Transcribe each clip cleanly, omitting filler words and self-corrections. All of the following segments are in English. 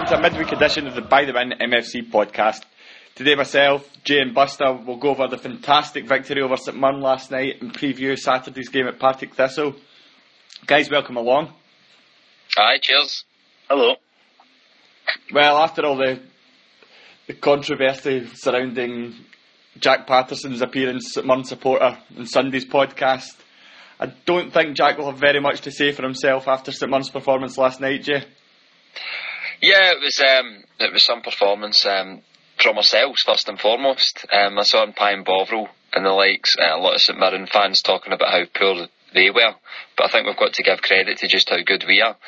to a midweek edition of the By the Win MFC podcast. Today myself, Jay and Buster will go over the fantastic victory over St Mirren last night and preview Saturday's game at Partick Thistle. Guys, welcome along. Hi, cheers. Hello. Well, after all the controversy surrounding Jack Patterson's appearance at Mirren supporter in Sunday's podcast, I don't think Jack will have very much to say for himself after St Mirren's performance last night, Jay. Yeah, it was some performance from ourselves first and foremost. I saw in Pine Bovril and the likes, a lot of St Mirren fans talking about how poor they were, but I think we've got to give credit to just how good we are.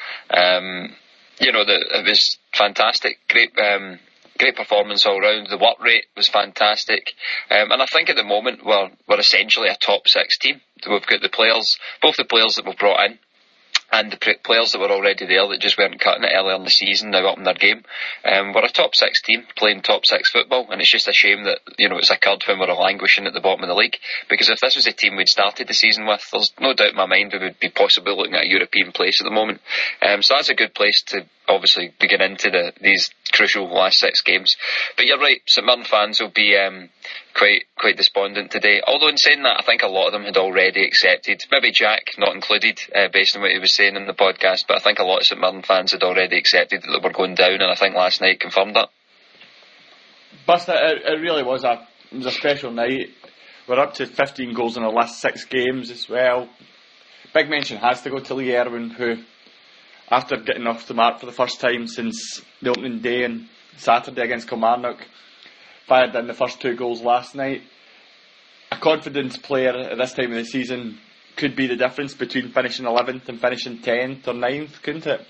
It was fantastic, great performance all round. The work rate was fantastic, and I think at the moment we're essentially a top 6 team. We've got the players, both the players that we've brought in and the players that were already there that just weren't cutting it earlier in the season, now up in their game. We're a top 6 team playing top 6 football, and it's just a shame that it's occurred when we're languishing at the bottom of the league, because if this was the team we'd started the season with, there's no doubt in my mind we would be possibly looking at a European place at the moment. So that's a good place to obviously begin into these crucial last 6 games. But you're right, St Mirren fans will be quite despondent today. Although in saying that, I think a lot of them had already accepted, maybe Jack not included, based on what he was saying in the podcast, but I think a lot of St Mirren fans had already accepted that they were going down, and I think last night confirmed that. Buster, it really was a special night. We're up to 15 goals in the last 6 games as well. Big mention has to go to Lee Erwin, who, after getting off the mark for the first time since the opening day on Saturday against Kilmarnock, fired in the first 2 goals last night. A confidence player at this time of the season could be the difference between finishing 11th and finishing 10th or 9th, couldn't it?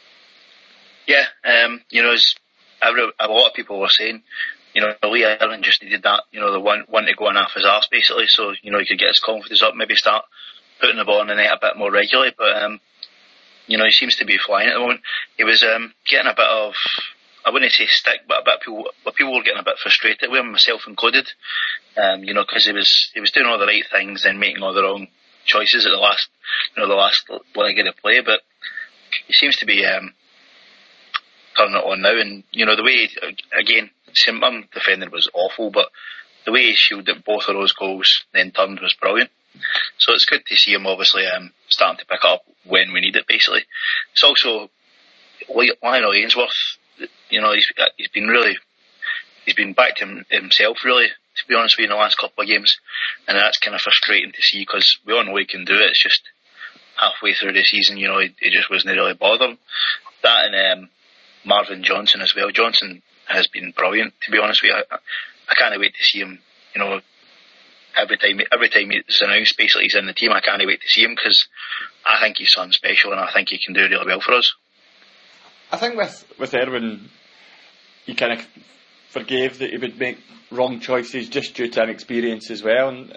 Yeah, as a lot of people were saying, Lee Erwin just needed that, the one to go on off his arse basically, so, he could get his confidence up, maybe start putting the ball in the net a bit more regularly, but, he seems to be flying at the moment. He was getting a bit of, I wouldn't say stick, but people were getting a bit frustrated with him, myself included, because he was doing all the right things and making all the wrong choices at the last leg of the play, but he seems to be turning it on now, and the way, again, St Mirren defending was awful, but the way he shielded both of those goals then turned was brilliant. So it's good to see him obviously starting to pick up when we need it basically. It's also Lionel Ainsworth, he's been back to himself really, to be honest with you, in the last couple of games, and that's kind of frustrating to see because we all know he can do it. It's just halfway through the season, he just wasn't really bothering. That and Marvin Johnson as well. Johnson has been brilliant, to be honest with you. I can't wait to see him. Every time it's announced basically he's in the team, I can't wait to see him because I think he's something special and I think he can do really well for us. I think with Erwin, he kind of forgave that he would make wrong choices just due to inexperience as well. And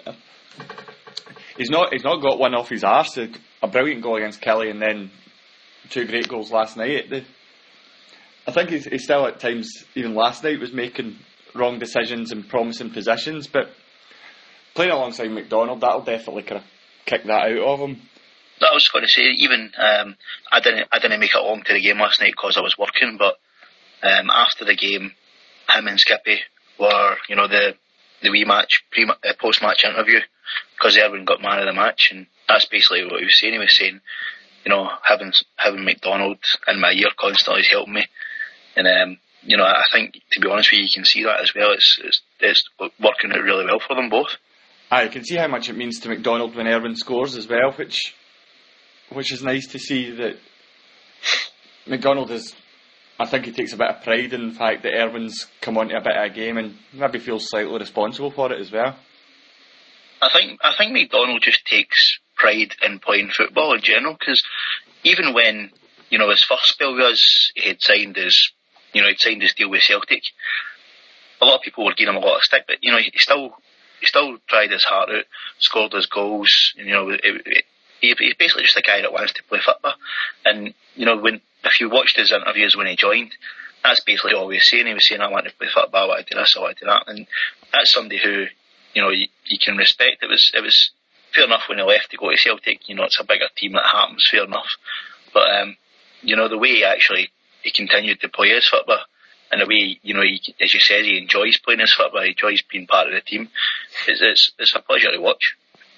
he's not got one off his arse. A brilliant goal against Kelly and then 2 great goals last night. I think he's still at times, even last night, was making wrong decisions and promising positions. But playing alongside McDonald, that'll definitely kind of kick that out of him. I was going to say, even I didn't make it along to the game last night because I was working, but after the game, him and Skippy were, the wee match, post-match interview, because Erwin got man of the match, and that's basically what he was saying. He was saying, having McDonald in my ear constantly is helping me, and I think, to be honest with you can see that as well. It's working out really well for them both. I can see how much it means to McDonald when Erwin scores as well, which is nice to see that McDonald is. I think he takes a bit of pride in the fact that Erwin's come onto a bit of a game and maybe feels slightly responsible for it as well. I think McDonald just takes pride in playing football in general, because even when his first spell with us, he had signed his deal with Celtic. A lot of people were giving him a lot of stick, but he still tried his heart out, scored his goals. He's basically just a guy that wants to play football. And if you watched his interviews when he joined, that's basically all he was saying. He was saying, I want to play football, I want to do this, I want to do that. And that's somebody who you can respect. It was fair enough when he left to go to Celtic. It's a bigger team, that happens, fair enough. But the way he actually he continued to play his football in a way, as you said, he enjoys playing his football, he enjoys being part of the team. It's a pleasure to watch.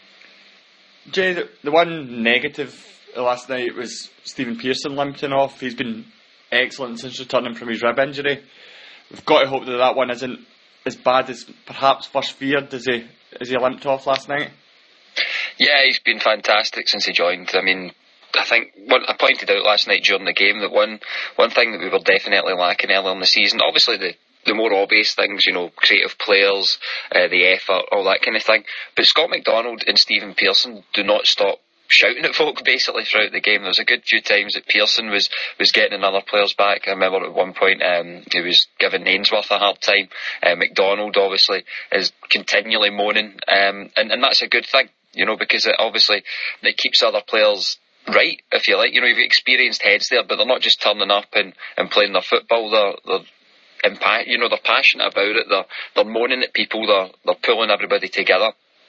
Jay, the one negative last night was Stephen Pearson limping off. He's been excellent since returning from his rib injury. We've got to hope that one isn't as bad as perhaps first feared as he limped off last night. Yeah, he's been fantastic since he joined. I mean, I think I pointed out last night during the game that one thing that we were definitely lacking earlier in the season, obviously the more obvious things, creative players, the effort, all that kind of thing. But Scott McDonald and Stephen Pearson do not stop shouting at folk basically throughout the game. There was a good few times that Pearson was getting another players back. I remember at one point he was giving Ainsworth a hard time. McDonald obviously is continually moaning, and that's a good thing, because it keeps other players right, if you like. You've experienced heads there, but they're not just turning up and playing their football. They're passionate about it. They're moaning at people. They're pulling everybody together.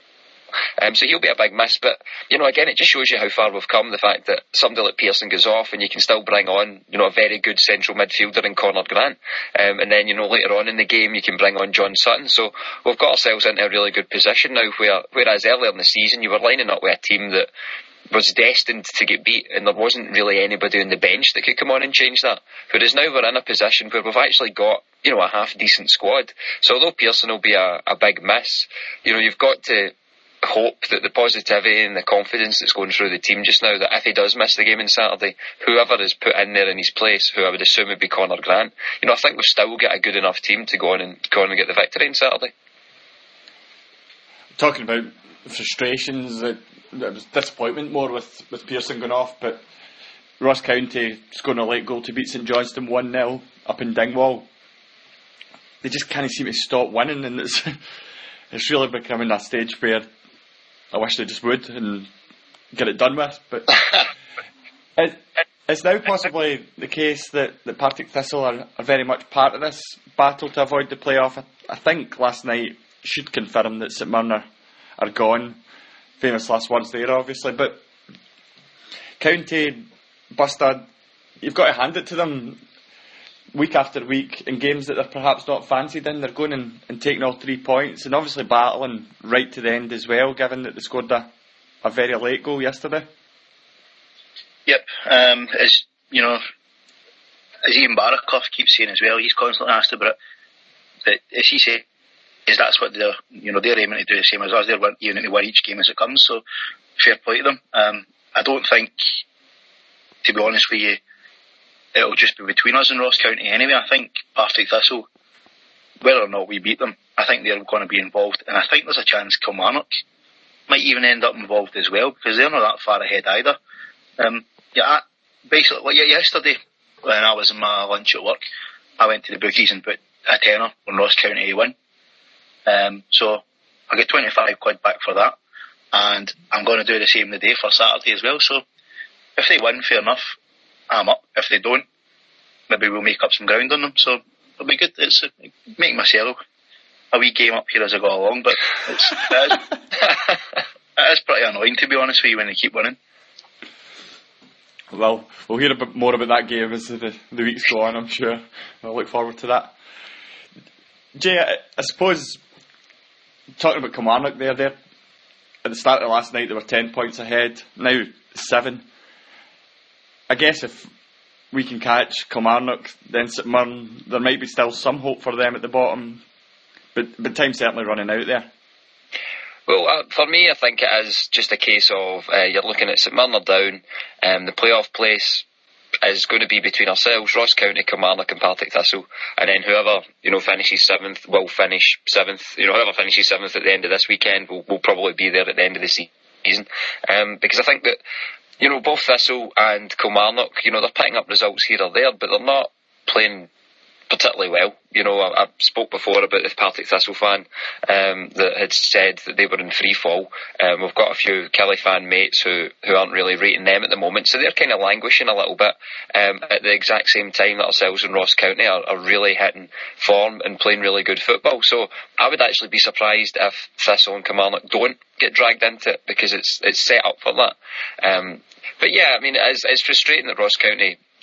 So he'll be a big miss, but again, it just shows you how far we've come. The fact that somebody like Pearson goes off, and you can still bring on a very good central midfielder in Conor Grant, and then later on in the game you can bring on John Sutton. So we've got ourselves into a really good position now. Whereas earlier in the season you were lining up with a team that was destined to get beat, and there wasn't really anybody on the bench that could come on and change that. Whereas now we're in a position where we've actually got a half decent squad. So although Pearson will be a big miss, you've got to hope that the positivity and the confidence that's going through the team just now, that if he does miss the game on Saturday, whoever is put in there in his place, who I would assume would be Conor Grant, I think we've still got a good enough team to go on and get the victory on Saturday. Talking about frustrations, there was disappointment more with Pearson going off, but Ross County scoring a late goal to beat St Johnstone 1-0 up in Dingwall. They just can't seem to stop winning, and it's really becoming a stage where I wish they just would and get it done with. But it's now possibly the case that Partick Thistle are very much part of this battle to avoid the playoff. I think last night should confirm that St Mirren are gone. Famous last words there, obviously. But County, Bustard, you've got to hand it to them. Week after week, in games that they're perhaps not fancied in, they're going and taking all 3 points, and obviously battling right to the end as well, given that they scored a very late goal yesterday. Yep, as Ian Barakoff keeps saying as well, he's constantly asked about it, but as he says, that's what they're aiming to do, the same as us. They're aiming to win each game as it comes, so fair play to them. I don't think, to be honest with you, it'll just be between us and Ross County anyway. I think Partick Thistle, whether or not we beat them, I think they're going to be involved, and I think there's a chance Kilmarnock might even end up involved as well, because they're not that far ahead either. Yesterday when I was in my lunch at work, I went to the bookies and put a tenner on Ross County to win. So I get 25 quid back for that, and I'm going to do the same the day for Saturday as well. So if they win, fair enough, I'm up. If they don't, maybe we'll make up some ground on them. So it'll be good. It's make myself a wee game up here as I go along, but it is pretty annoying, to be honest with you, when they keep winning. Well, we'll hear a bit more about that game as the weeks go on, I'm sure. I'll look forward to that. Jay, I suppose, talking about Kilmarnock there, at the start of last night they were 10 points ahead, now 7. I guess if we can catch Kilmarnock, then St Mirren, there might be still some hope for them at the bottom, but time's certainly running out there. Well, for me, I think it is just a case of you're looking at St Mirren are down, the playoff place is going to be between ourselves, Ross County, Kilmarnock and Partick Thistle, and then whoever finishes 7th will finish 7th. Whoever finishes 7th at the end of this weekend will probably be there at the end of the season, because I think that both Thistle and Kilmarnock, they're picking up results here or there, but they're not playing particularly well. I spoke before about the Partick Thistle fan that had said that they were in free fall. We've got a few Killie fan mates who aren't really rating them at the moment, so they're kind of languishing a little bit at the exact same time that ourselves and Ross County are really hitting form and playing really good football. So I would actually be surprised if Thistle and Kilmarnock don't get dragged into it, because it's set up for that. But yeah, I mean, it's frustrating that Ross County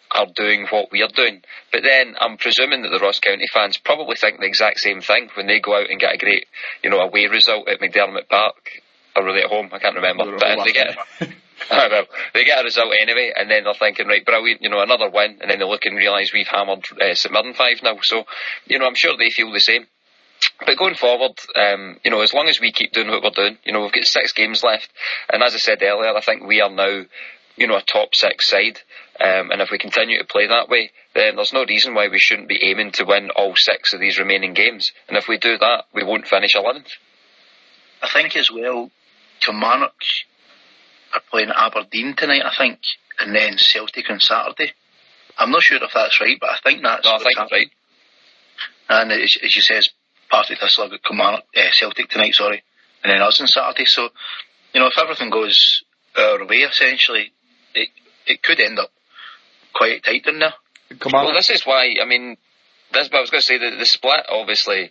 are doing what we are doing. But then I'm presuming that the Ross County fans probably think the exact same thing when they go out and get a great, away result at McDermott Park. Or were they at home? I can't remember. But if they get they get a result anyway, and then they're thinking, right, brilliant, another win, and then they look and realise we've hammered St Mirren 5-0. So, I'm sure they feel the same. But going forward, as long as we keep doing what we're doing, we've got 6 games left, and as I said earlier, I think we are now, a top 6 side, and if we continue to play that way, then there's no reason why we shouldn't be aiming to win all 6 of these remaining games, and if we do that, we won't finish 11th. I think as well, Kilmarnock are playing Aberdeen tonight, I think, and then Celtic on Saturday. I'm not sure if that's right, but I think that's right. And as you say, Partick Thistle have got Kilmarnock, Celtic tonight, and then us on Saturday. So, if everything goes our way, essentially, it could end up quite tight in there. Well, this is why, that's what I was going to say, the split, obviously,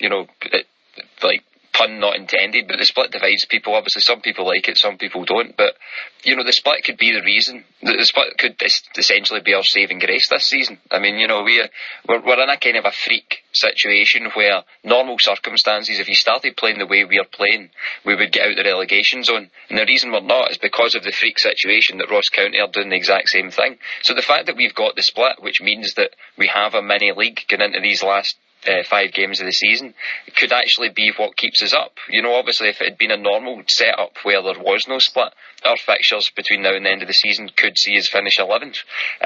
pun not intended, but the split divides people. Obviously, some people like it, some people don't. But, the split could be the reason. The split could essentially be our saving grace this season. We're in a kind of a freak situation where normal circumstances, if you started playing the way we are playing, we would get out the relegation zone. And the reason we're not is because of the freak situation that Ross County are doing the exact same thing. So the fact that we've got the split, which means that we have a mini league going into these last 5 games of the season, could actually be what keeps us up. Obviously, if it had been a normal setup where there was no split, our fixtures between now and the end of the season could see us finish 11th.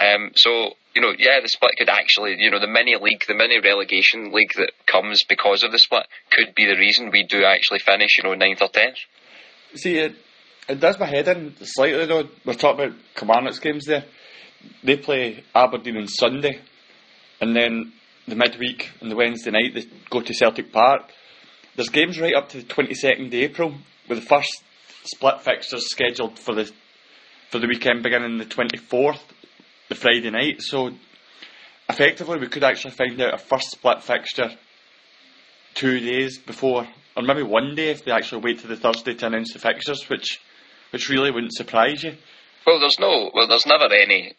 The split could actually, the mini league, the mini relegation league that comes because of the split could be the reason we do actually finish, 9th or 10th. See, it does my head in slightly though. We're talking about Kilmarnock's games there. They play Aberdeen on Sunday, and then the midweek and the Wednesday night they go to Celtic Park. There's games right up to the 22nd of April, with the first split fixtures scheduled for the weekend beginning the 24th, the Friday night. So effectively we could actually find out a first split fixture 2 days before, or maybe 1 day if they actually wait to the Thursday to announce the fixtures, which really wouldn't surprise you. Well, there's never any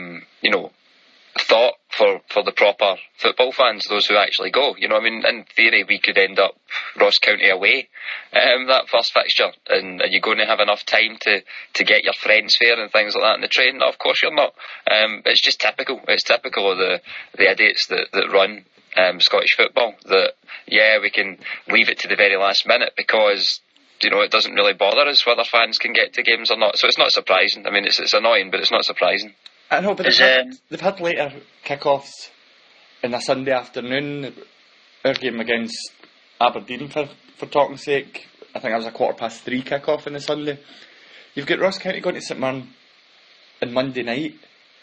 thought for the proper football fans, those who actually go. In theory we could end up Ross County away that first fixture, and are you going to have enough time to get your friends fair and things like that in the train? No, of course you're not. It's just typical. It's typical of the idiots that run Scottish football, that we can leave it to the very last minute because it doesn't really bother us whether fans can get to games or not. So it's not surprising. It's annoying, but it's not surprising. I know, but they've had later kick-offs in a Sunday afternoon. Our game against Aberdeen, for talking sake, I think that was a 3:15 kick-off on the Sunday. You've got Ross County going to St Mirren on Monday night.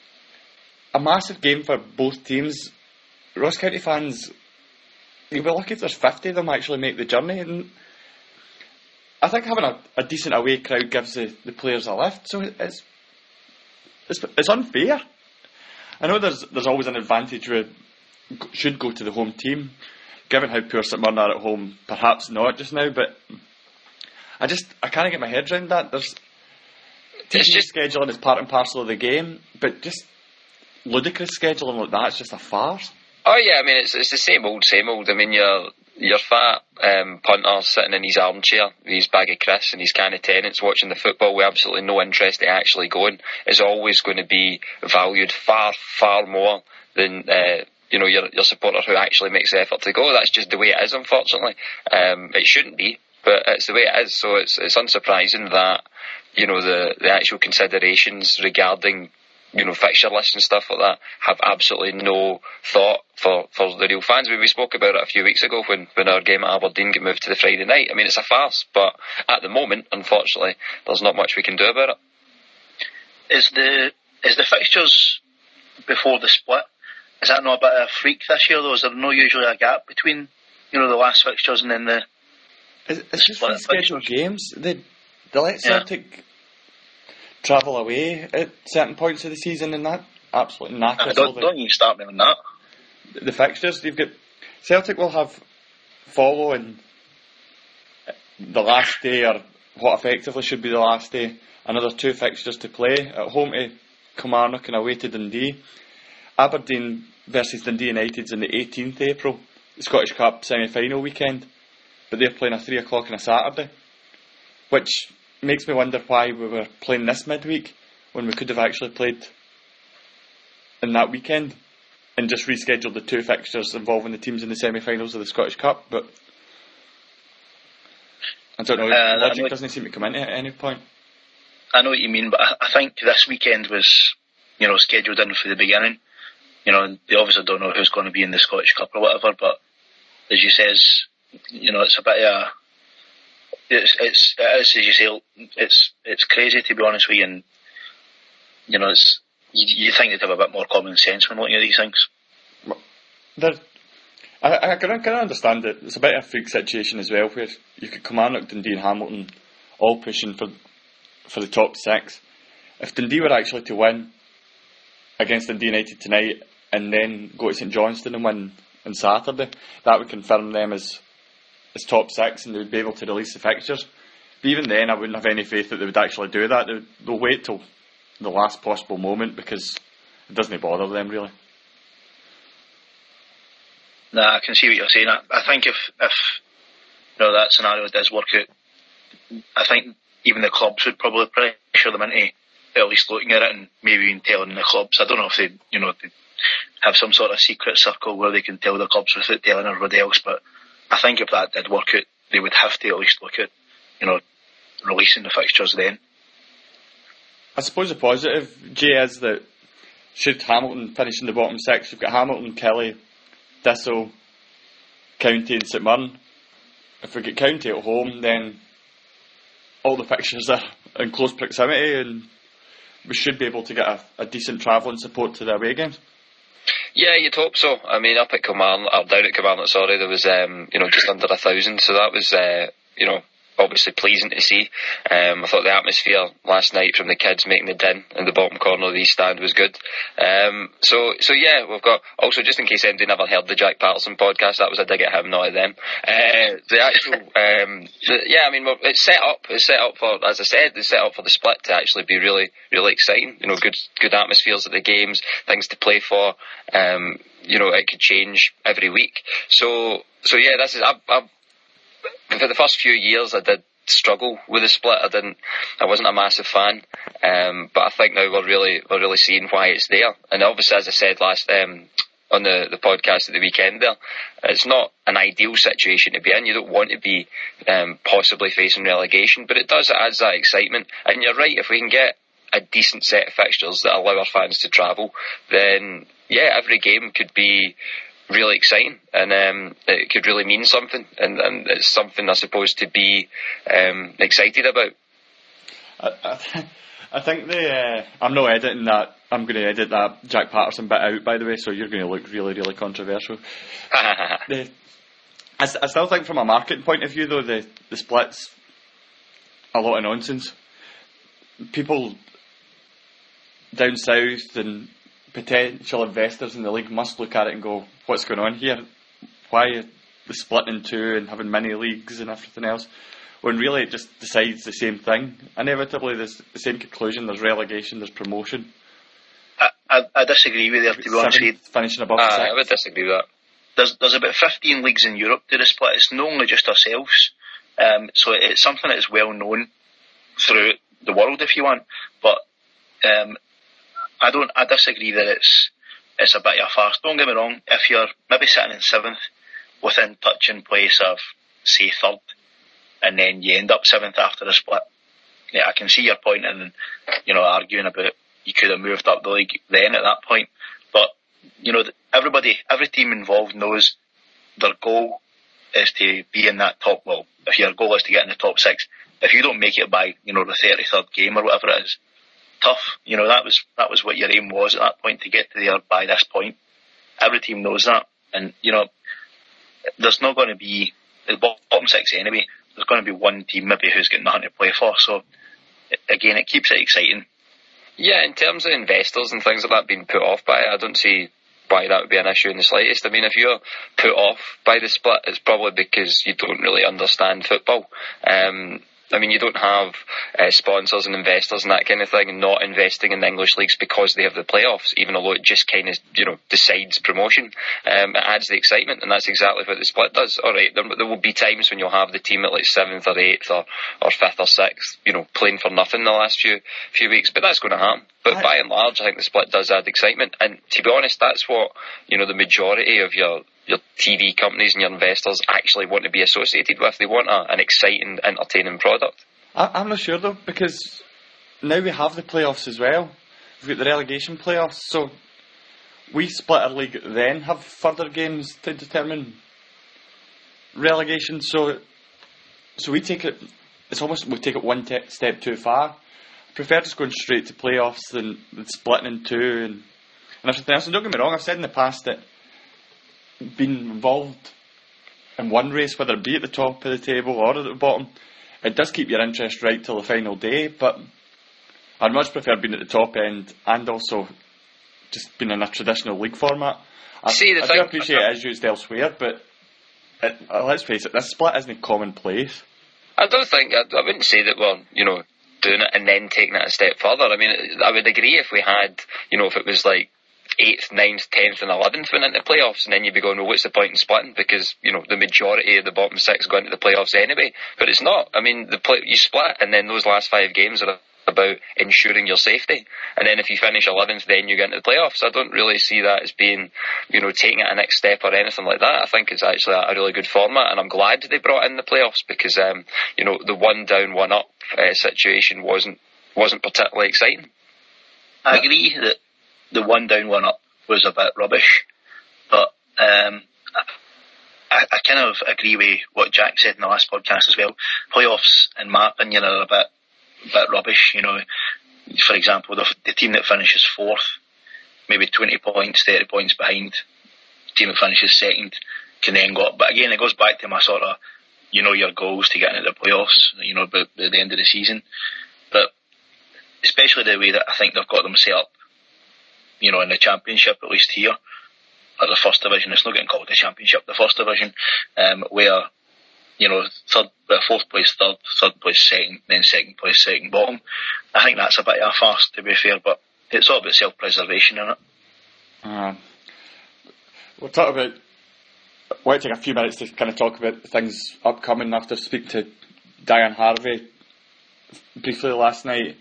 A massive game for both teams. Ross County fans, you'll be lucky if there's 50 of them actually make the journey, and I think having a decent away crowd gives the players a lift, so it's unfair. I know there's always an advantage where it should go to the home team. Given how poor St Mirren are at home, perhaps not just now, but I can't get my head around that. There's TV scheduling is part and parcel of the game, but just ludicrous scheduling like that, it's just a farce. Oh yeah, it's the same old. Your fat punter sitting in his armchair with his bag of crisps and his can of Tennent's watching the football with absolutely no interest in actually going is always going to be valued far, far more than your supporter who actually makes the effort to go. That's just the way it is, unfortunately. It shouldn't be, but it's the way it is. So it's unsurprising that the actual considerations regarding fixture lists and stuff like that have absolutely no thought for the real fans. We spoke about it a few weeks ago when our game at Aberdeen got moved to the Friday night. It's a farce, but at the moment, unfortunately, there's not much we can do about it. Is the fixtures before the split, is that not a bit of a freak this year though? Is there no usually a gap between the last fixtures and then the it's just rescheduled games? They let Celtic travel away at certain points of the season, and that absolutely knackers. Don't you start me on that. The fixtures, you've got Celtic will have following the last day, or what effectively should be the last day, another 2 fixtures to play at home to Kilmarnock and away to Dundee. Aberdeen versus Dundee United's on the 18th April, the Scottish Cup semi-final weekend, but they're playing a 3 o'clock on a Saturday, which makes me wonder why we were playing this midweek when we could have actually played in that weekend and just rescheduled the 2 fixtures involving the teams in the semi-finals of the Scottish Cup. But I don't know, logic doesn't seem to come into it at any point. I know what you mean, but I think this weekend was, scheduled in for the beginning. They obviously don't know who's going to be in the Scottish Cup or whatever, but as you says, it's a bit of it's as you say, it's crazy, to be honest with you, and you think they'd have a bit more common sense when looking at these things. I can understand it. It's a bit of a freak situation as well, where you could Kilmarnock, Dundee and Hamilton all pushing for the top 6. If Dundee were actually to win against Dundee United tonight and then go to St Johnstone and win on Saturday, that would confirm them as top 6 and they would be able to release the fixtures. But even then, I wouldn't have any faith that they would actually do that. They'll wait till the last possible moment because it doesn't bother them really. Nah, I can see what you're saying. I think if that scenario does work out, I think even the clubs would probably pressure them into at least looking at it and maybe even telling the clubs. I don't know if they have some sort of secret circle where they can tell the clubs without telling everybody else, but I think if that did work out, they would have to at least look at, releasing the fixtures then. I suppose the positive, Jay, is that should Hamilton finish in the bottom 6, you've got Hamilton, Kelly, Thistle, County and St Mirren. If we get County at home, then all the fixtures are in close proximity and we should be able to get a decent travelling support to the away games. Yeah, you'd hope so. I mean, up at Kilmarnock, or down at Kilmarnock, sorry, there was, just under 1,000, so that was, obviously pleasing to see. I thought the atmosphere last night from the kids making the din in the bottom corner of the East Stand was good. So yeah, we've got, also just in case anybody never heard the Jack Patterson podcast, that was a dig at him, not at them. The actual, it's set up for, as I said, it's set up for the split to actually be really, really exciting. Good atmospheres at the games, things to play for. It could change every week. So yeah, this is, for the first few years I did struggle with the split. I wasn't a massive fan, but I think now we're really seeing why it's there. And obviously, as I said last on the podcast at the weekend there, it's not an ideal situation to be in. You don't want to be possibly facing relegation, but it adds that excitement. And you're right, if we can get a decent set of fixtures that allow our fans to travel, then yeah, every game could be really exciting, and it could really mean something, and it's something I suppose to be excited about. I think I'm not editing that. I'm going to edit that Jack Patterson bit out, by the way, so you're going to look really, really controversial. I still think from a marketing point of view, though, the split's a lot of nonsense. People down south and potential investors in the league must look at it and go, what's going on here? Why are they splitting in two and having mini leagues and everything else? When really it just decides the same thing. Inevitably there's the same conclusion. There's relegation, there's promotion. I disagree with you, to be honest with you. Finishing above 6. I would disagree with that. There's about 15 leagues in Europe to the split. It's not only just ourselves. So it's something that is well known throughout the world, if you want. But I disagree that it's a bit of a farce. Don't get me wrong, if you're maybe sitting in 7th, within touching place of, say, 3rd, and then you end up 7th after the split, yeah, I can see your point in, arguing about you could have moved up the league then at that point. But, every team involved knows their goal is to be in that top, well, if your goal is to get in the top 6, if you don't make it by, the 33rd game or whatever it is, tough. That was what your aim was at that point, to get to there by this point. Every team knows that, and there's not going to be the bottom 6 anyway. There's going to be one team maybe who's got nothing to play for. So again, it keeps it exciting. Yeah, in terms of investors and things like that being put off by it, I don't see why that would be an issue in the slightest. I mean, if you're put off by the split, it's probably because you don't really understand football. I mean, you don't have sponsors and investors and that kind of thing and not investing in the English leagues because they have the playoffs, even although it just kind of, decides promotion. It adds the excitement, and that's exactly what the split does. All right, there will be times when you'll have the team at like 7th or 8th or 5th or 6th, playing for nothing the last few weeks, but that's going to happen. But by and large, I think the split does add excitement, and to be honest, that's what, the majority of your TV companies and your investors actually want to be associated with. They want an exciting, entertaining product. I'm not sure though, because now we have the playoffs as well. We've got the relegation playoffs, so we split our league then have further games to determine relegation. So we take it. It's almost we take it one step too far. I prefer just going straight to playoffs than splitting in two and everything else. And don't get me wrong, I've said in the past that being involved in one race, whether it be at the top of the table or at the bottom, it does keep your interest right till the final day, but I'd much prefer being at the top end and also just being in a traditional league format. I do appreciate it is used elsewhere, but let's face it, this split isn't commonplace. I wouldn't say that we're, doing it and then taking it a step further. I mean, I would agree if we had, if it was like 8th, 9th, 10th and 11th went into playoffs, and then you'd be going, well, what's the point in splitting? Because, the majority of the bottom 6 go into the playoffs anyway. But it's not. I mean, you split, and then those last 5 games are about ensuring your safety. And then if you finish 11th, then you get into the playoffs. I don't really see that as being, taking it a next step or anything like that. I think it's actually a really good format, and I'm glad they brought in the playoffs because, the one down, one up situation wasn't particularly exciting. I agree that the one down, one up was a bit rubbish, but I kind of agree with what Jack said in the last podcast as well. Playoffs, in my opinion, are a bit rubbish. For example, the team that finishes 4th, maybe 20 points, 30 points behind the team that finishes 2nd, can then go up. But again, it goes back to my sort of, your goals to get into the playoffs, by the end of the season. But especially the way that I think they've got them set up, in the Championship, at least here, or the First Division. It's not getting called the Championship, the First Division, where, 4th place third, 3rd place second, then 2nd place second bottom. I think that's a bit of a farce, to be fair, but it's all about self-preservation in it. We'll talk about. I want to take a few minutes to kind of talk about things upcoming after speaking to Diane Harvey briefly last night.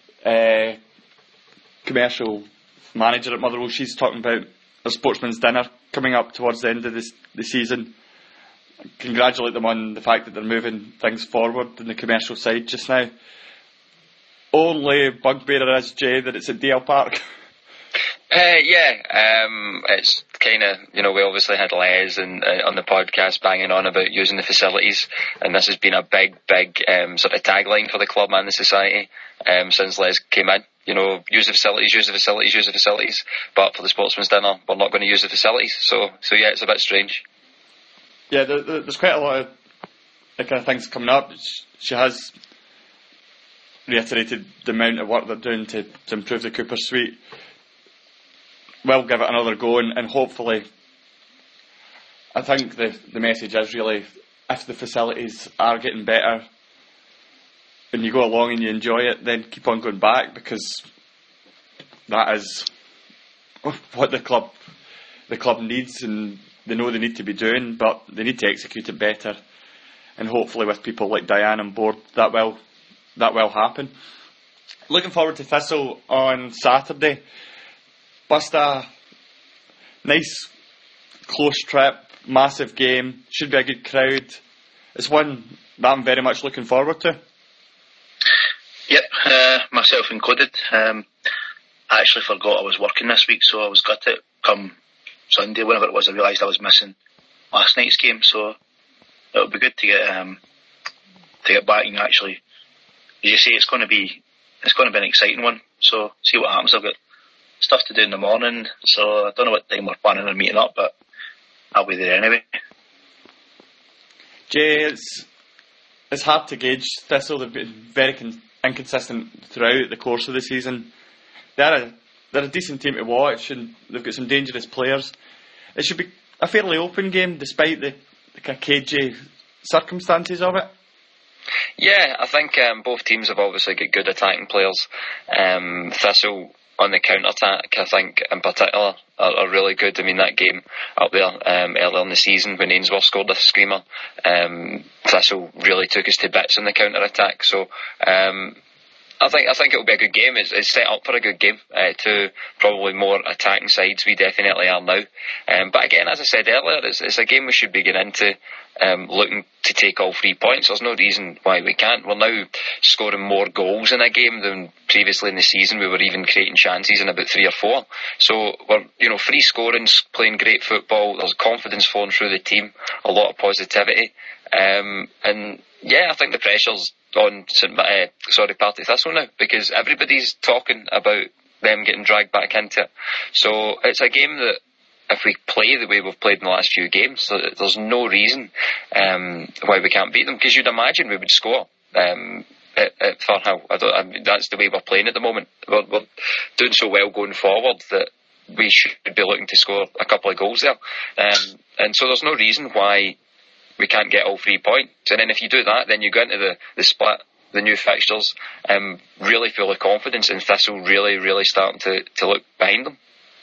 Commercial manager at Motherwell, she's talking about a sportsman's dinner coming up towards the end of the season. Congratulate them on the fact that they're moving things forward in the commercial side just now. Only bugbearer is, Jay, that it's at DL Park. It's kind of, we obviously had Les on the podcast banging on about using the facilities, and this has been a big sort of tagline for the club and the society since Les came in. Use the facilities, but for the sportsman's dinner, we're not going to use the facilities. So yeah, it's a bit strange. Yeah, there's quite a lot of kind of things coming up. She has reiterated the amount of work they're doing to improve the Cooper Suite. We'll give it another go, and hopefully, I think the message is really, if the facilities are getting better and you go along and you enjoy it, then keep on going back, because that is what the club needs, and they know they need to be doing, but they need to execute it better. And hopefully, with people like Diane on board, that will happen. Looking forward to Thistle on Saturday. Just a nice, close trip, massive game. Should be a good crowd. It's one that I'm very much looking forward to. Yep, myself included. I actually forgot I was working this week, so I was gutted. Come Sunday, whenever it was, I realised I was missing last night's game. So it would be good to get back and actually, as you say, it's going to be an exciting one. So see what happens. I've got stuff to do in the morning, so I don't know what time we're planning on meeting up, but I'll be there anyway. Jay, it's hard to gauge Thistle. They've been very inconsistent throughout the course of the season. They're a decent team to watch, and they've got some dangerous players. It should be a fairly open game, despite the kind of cagey circumstances of it. Yeah, I think both teams have obviously got good attacking players. Thistle on the counter-attack, I think, in particular, are really good. I mean, that game up there earlier in the season when Ainsworth scored a screamer, Thistle really took us to bits on the counter-attack. So I think it'll be a good game. It's set up for a good game. Two probably more attacking sides. We definitely are now. But again, as I said earlier, it's a game we should be getting into, looking to take all 3 points. There's no reason why we can't. We're now scoring more goals in a game than previously in the season. We were even creating chances in about 3 or 4. So we're, free scoring, playing great football. There's confidence flowing through the team, a lot of positivity, and yeah, I think the pressure's on Partick Thistle now, because everybody's talking about them getting dragged back into it. So it's a game that, if we play the way we've played in the last few games, there's no reason why we can't beat them, because you'd imagine we would score at Firhill. That's the way we're playing at the moment. We're doing so well going forward that we should be looking to score a couple of goals there, and so there's no reason why we can't get all 3 points. And then if you do that, then you go into the split, the new fixtures, really full of confidence, and Thistle really starting to look behind them.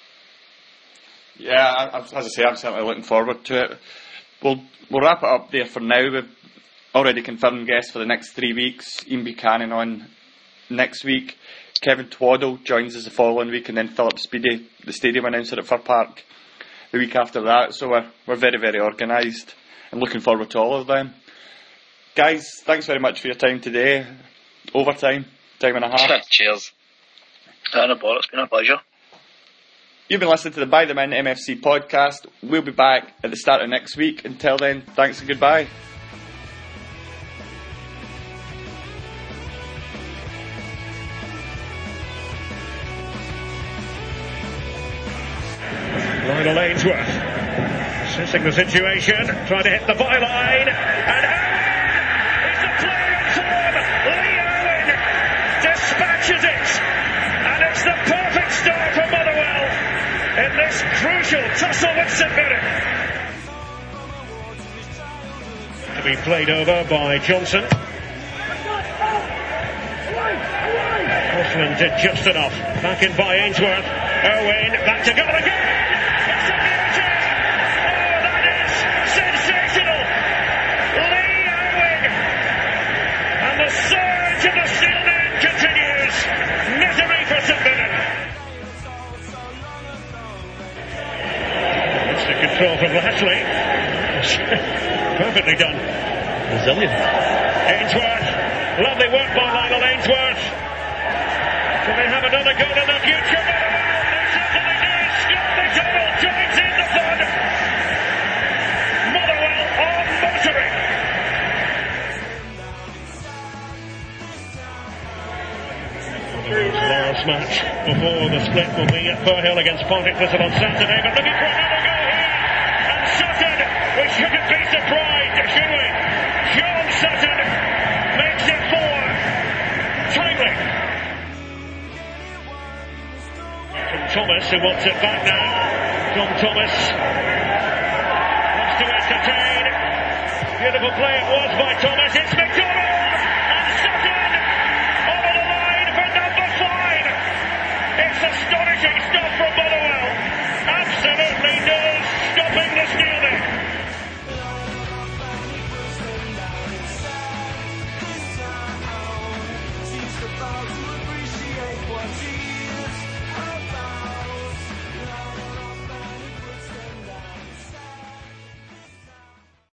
Yeah, as I say, I'm certainly looking forward to it. We'll wrap it up there for now. We've already confirmed guests for the next 3 weeks. Ian Buchanan on next week. Kevin Twaddle joins us the following week, and then Philip Speedy, the stadium announcer at Fir Park, the week after that. So we're very organised. I'm looking forward to all of them. Guys, thanks very much for your time today. Overtime, time and a half. Cheers. It's been a pleasure. You've been listening to the By the Men MFC podcast. We'll be back at the start of next week. Until then, thanks and goodbye. Lionel Ainsworth assessing the situation, trying to hit the byline, and Owen is the player in form. Lee Owen dispatches it, and it's the perfect start for Motherwell in this crucial tussle with St Mirren. To be played over by Johnson. Crossland did just enough. Back in by Ainsworth. Owen back to goal again. Sensational! Lee Owen! And the surge of the Steelmen continues. Misery for St Mirren. That's the control from Lashley. Perfectly done. Resilient. Ainsworth. Lovely work by Lionel Ainsworth. Do they have another goal in the future? They certainly do. Scott McDonald joins in the fun. Last match before the split will be at Firhill against Partick Thistle on Saturday, but looking for another goal here, and Sutton, we shouldn't be surprised, should we? John Sutton makes it 4, timely. From Thomas, who wants it back now. John Thomas wants to entertain. Beautiful play it was by Thomas. It's McDonald and Sutton over the line for number 5. It's astonishing stuff from Motherwell. Absolutely no stopping the Steelmen. She's about to appreciate what she